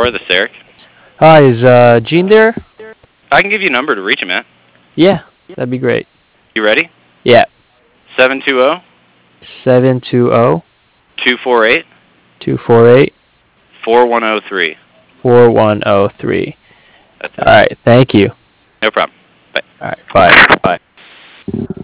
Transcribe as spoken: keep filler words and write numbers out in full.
Aurora. This is Eric. Hi, is uh, Gene there? I can give you a number to reach him at. Yeah, that'd be great. You ready? Yeah. seven two zero, seven two zero, two four eight, two four eight, four one zero three. four one zero three. That's All right, thank you. No problem. Bye. All right, bye. Bye.